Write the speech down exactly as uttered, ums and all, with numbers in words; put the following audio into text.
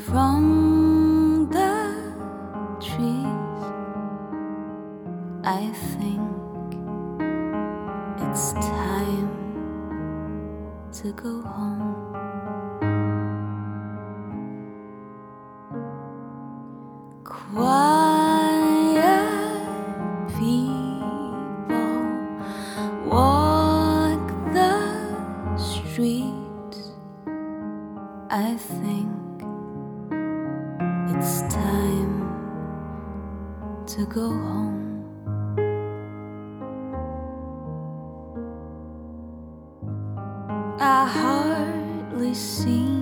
from the trees. I think it's time to go home. Quiet people walk the streets. I think it's time to go home. I hardly see